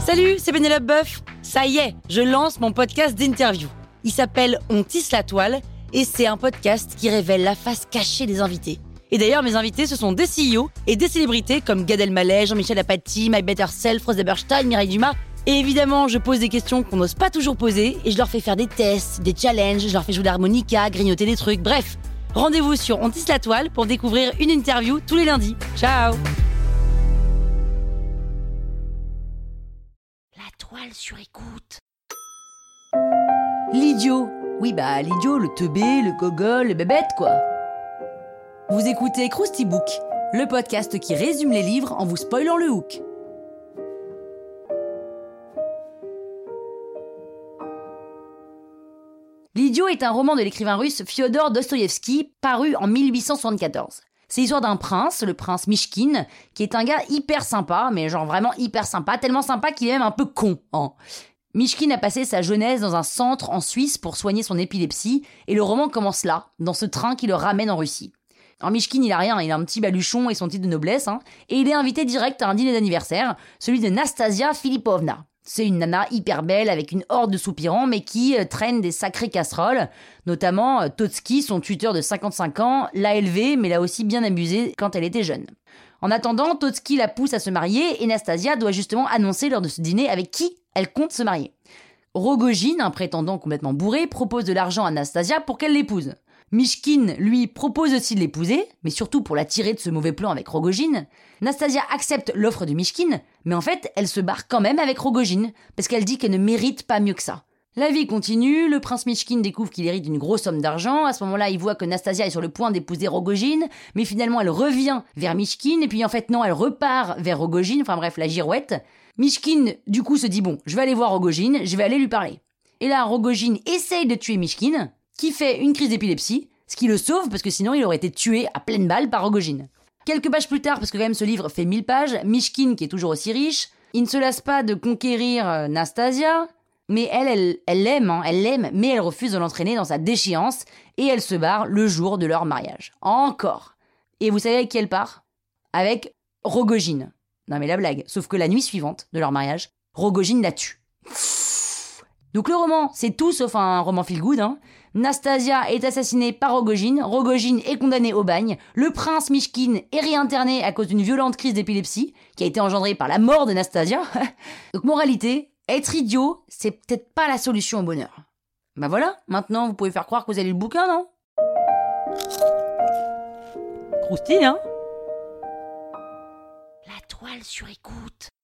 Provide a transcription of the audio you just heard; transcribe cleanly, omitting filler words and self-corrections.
Salut, c'est Pénélope Boeuf. Ça y est, je lance mon podcast d'interview. Il s'appelle On tisse la toile et c'est un podcast qui révèle la face cachée des invités. Et d'ailleurs, mes invités, ce sont des CEO et des célébrités comme Gad Elmaleh, Jean-Michel Apathy, My Better Self, Rose Eberstein, Mireille Dumas. Et évidemment, je pose des questions qu'on n'ose pas toujours poser et je leur fais faire des tests, des challenges, je leur fais jouer de l'harmonica, grignoter des trucs, bref. Rendez-vous sur On tisse la toile pour découvrir une interview tous les lundis. Ciao! La toile sur écoute. L'idiot. Oui, l'idiot, le teubé, le gogol, le bébête, quoi. Vous écoutez Krusty Book, le podcast qui résume les livres en vous spoilant le hook. L'idiot est un roman de l'écrivain russe Fyodor Dostoïevski, paru en 1874. C'est l'histoire d'un prince, le prince Mishkin, qui est un gars hyper sympa, mais genre vraiment hyper sympa, tellement sympa qu'il est même un peu con. Mishkin a passé sa jeunesse dans un centre en Suisse pour soigner son épilepsie, et le roman commence là, dans ce train qui le ramène en Russie. Alors Mishkin, il a rien, il a un petit baluchon et son titre de noblesse, et il est invité direct à un dîner d'anniversaire, celui de Nastasia Filipovna. C'est une nana hyper belle avec une horde de soupirants, mais qui traîne des sacrées casseroles. Notamment, Totski, son tuteur de 55 ans, l'a élevée, mais l'a aussi bien abusée quand elle était jeune. En attendant, Totski la pousse à se marier, et Nastasia doit justement annoncer lors de ce dîner avec qui elle compte se marier. Rogojin, un prétendant complètement bourré, propose de l'argent à Nastasia pour qu'elle l'épouse. Mishkin, lui, propose aussi de l'épouser, mais surtout pour la tirer de ce mauvais plan avec Rogojin. Nastasia accepte l'offre de Mishkin, mais en fait, elle se barre quand même avec Rogojin, parce qu'elle dit qu'elle ne mérite pas mieux que ça. La vie continue, le prince Mishkin découvre qu'il hérite d'une grosse somme d'argent, à ce moment-là, il voit que Nastasia est sur le point d'épouser Rogojin, mais finalement, elle revient vers Mishkin, et puis en fait, non, elle repart vers Rogojin, enfin bref, la girouette. Mishkin, du coup, se dit, bon, je vais aller voir Rogojin, je vais aller lui parler. Et là, Rogojin essaye de tuer Mishkin, qui fait une crise d'épilepsie, ce qui le sauve parce que sinon il aurait été tué à pleine balle par Rogojin. Quelques pages plus tard, parce que quand même ce livre fait 1000 pages, Mishkin, qui est toujours aussi riche, il ne se lasse pas de conquérir Nastasia, mais elle l'aime, mais elle refuse de l'entraîner dans sa déchéance, et elle se barre le jour de leur mariage. Encore. Et vous savez avec qui elle part ? Avec Rogojin. Non mais la blague, sauf que la nuit suivante de leur mariage, Rogojin la tue. Donc le roman, c'est tout sauf un roman feel-good. Nastasia est assassinée par Rogojin, Rogojin est condamné au bagne, le prince Mishkin est réinterné à cause d'une violente crise d'épilepsie qui a été engendrée par la mort de Nastasia. Donc moralité, être idiot, c'est peut-être pas la solution au bonheur. Voilà, maintenant vous pouvez faire croire que vous avez lu le bouquin, non ? Croustille, hein ? La toile sur écoute.